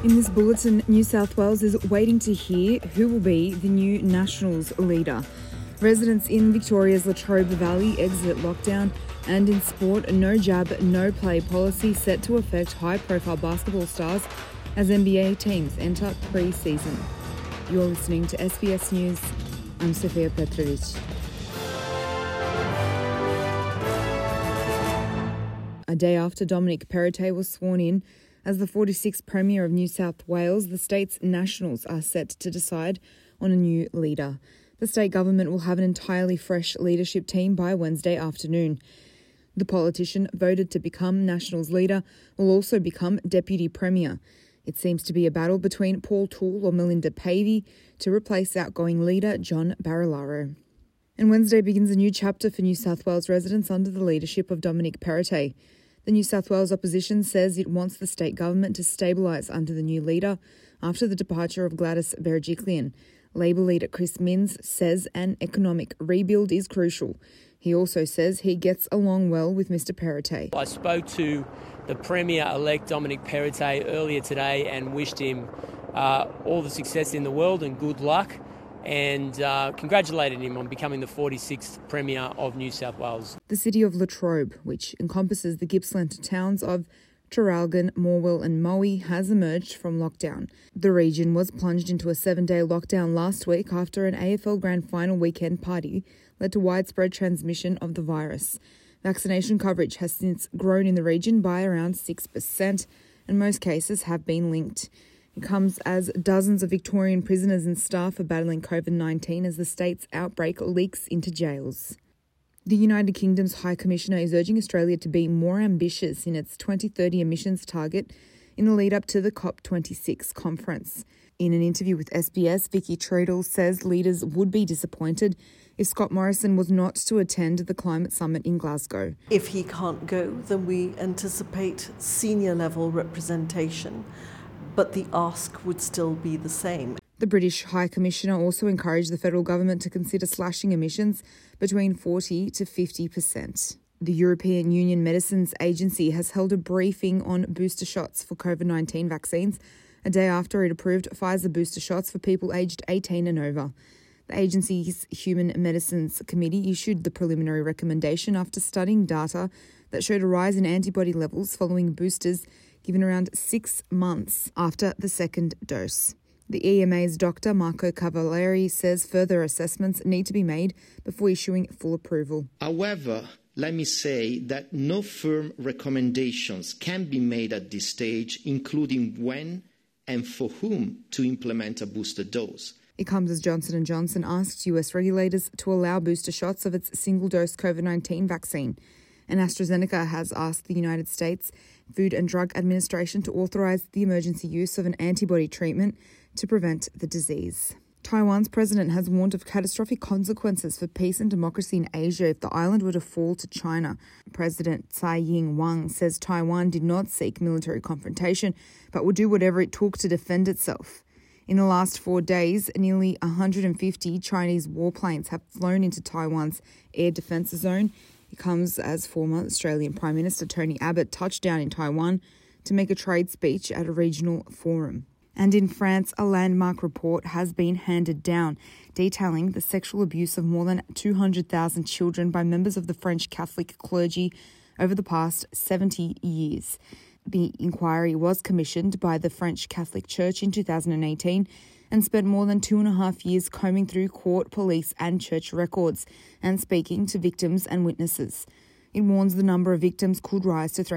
In this bulletin, New South Wales is waiting to hear who will be the new Nationals leader. Residents in Victoria's Latrobe Valley exit lockdown, and in sport, a no jab, no play policy set to affect high-profile basketball stars as NBA teams enter pre-season. You're listening to SBS News. I'm Sofia Petrovic. A day after Dominic Perrottet was sworn in as the 46th Premier of New South Wales, the state's Nationals are set to decide on a new leader. The state government will have an entirely fresh leadership team by Wednesday afternoon. The politician voted to become Nationals leader will also become Deputy Premier. It seems to be a battle between Paul Toole or Melinda Pavey to replace outgoing leader John Barilaro. And Wednesday begins a new chapter for New South Wales residents under the leadership of Dominic Perrottet. The New South Wales opposition says it wants the state government to stabilise under the new leader after the departure of Gladys Berejiklian. Labor leader Chris Minns says an economic rebuild is crucial. He also says he gets along well with Mr Perrottet. I spoke to the Premier-elect Dominic Perrottet earlier today and wished him all the success in the world and good luck, and congratulated him on becoming the 46th Premier of New South Wales. The city of Latrobe, which encompasses the Gippsland towns of Traralgon, Morwell and Moe, has emerged from lockdown. The region was plunged into a 7-day lockdown last week after an AFL Grand Final weekend party led to widespread transmission of the virus. Vaccination coverage has since grown in the region by around 6%, and most cases have been linked. It comes as dozens of Victorian prisoners and staff are battling COVID-19 as the state's outbreak leaks into jails. The United Kingdom's High Commissioner is urging Australia to be more ambitious in its 2030 emissions target in the lead-up to the COP26 conference. In an interview with SBS, Vicky Treadle says leaders would be disappointed if Scott Morrison was not to attend the climate summit in Glasgow. If he can't go, then we anticipate senior-level representation, but the ask would still be the same. The British High Commissioner also encouraged the federal government to consider slashing emissions between 40 to 50%. The European Union Medicines Agency has held a briefing on booster shots for COVID-19 vaccines a day after it approved Pfizer booster shots for people aged 18 and over. The agency's Human Medicines Committee issued the preliminary recommendation after studying data that showed a rise in antibody levels following boosters given around 6 months after the second dose. The EMA's Dr. Marco Cavalieri says further assessments need to be made before issuing full approval. However, let me say that no firm recommendations can be made at this stage, including when and for whom to implement a booster dose. It comes as Johnson & Johnson asks US regulators to allow booster shots of its single-dose COVID-19 vaccine. And AstraZeneca has asked the United States Food and Drug Administration to authorise the emergency use of an antibody treatment to prevent the disease. Taiwan's president has warned of catastrophic consequences for peace and democracy in Asia if the island were to fall to China. President Tsai Ing-wen says Taiwan did not seek military confrontation, but would do whatever it took to defend itself. In the last 4 days, nearly 150 Chinese warplanes have flown into Taiwan's air defence zone. It comes as former Australian Prime Minister Tony Abbott touched down in Taiwan to make a trade speech at a regional forum. And in France, a landmark report has been handed down, detailing the sexual abuse of more than 200,000 children by members of the French Catholic clergy over the past 70 years. The inquiry was commissioned by the French Catholic Church in 2018 and spent more than 2.5 years combing through court, police and church records and speaking to victims and witnesses. It warns the number of victims could rise to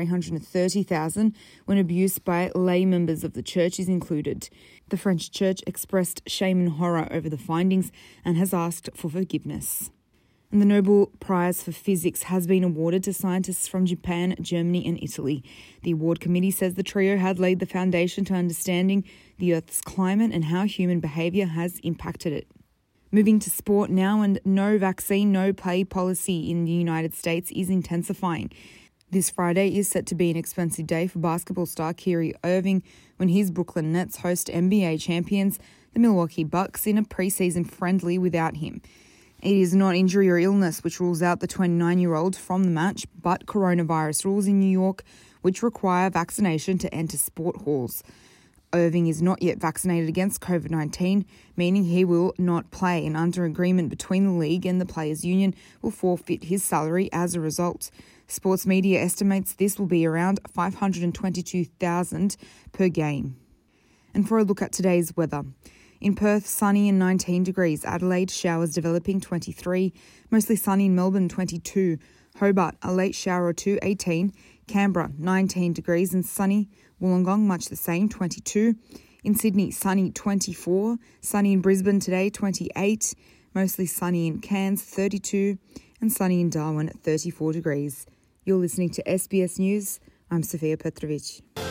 330,000 when abuse by lay members of the church is included. The French church expressed shame and horror over the findings and has asked for forgiveness. And the Nobel Prize for Physics has been awarded to scientists from Japan, Germany and Italy. The award committee says the trio had laid the foundation to understanding the Earth's climate and how human behaviour has impacted it. Moving to sport now, and no vaccine, no play policy in the United States is intensifying. This Friday is set to be an expensive day for basketball star Kyrie Irving when his Brooklyn Nets host NBA champions, the Milwaukee Bucks, in a preseason friendly without him. It is not injury or illness which rules out the 29-year-old from the match, but coronavirus rules in New York which require vaccination to enter sport halls. Irving is not yet vaccinated against COVID-19, meaning he will not play, and under agreement between the league and the Players' Union will forfeit his salary as a result. Sports media estimates this will be around $522,000 per game. And for a look at today's weather. In Perth, sunny and 19 degrees. Adelaide, showers developing 23. Mostly sunny in Melbourne, 22. Hobart, a late shower or two, 18. Canberra, 19 degrees and sunny. Wollongong, much the same, 22. In Sydney, sunny, 24. Sunny in Brisbane today, 28. Mostly sunny in Cairns, 32. And sunny in Darwin, 34 degrees. You're listening to SBS News. I'm Sofia Petrovic.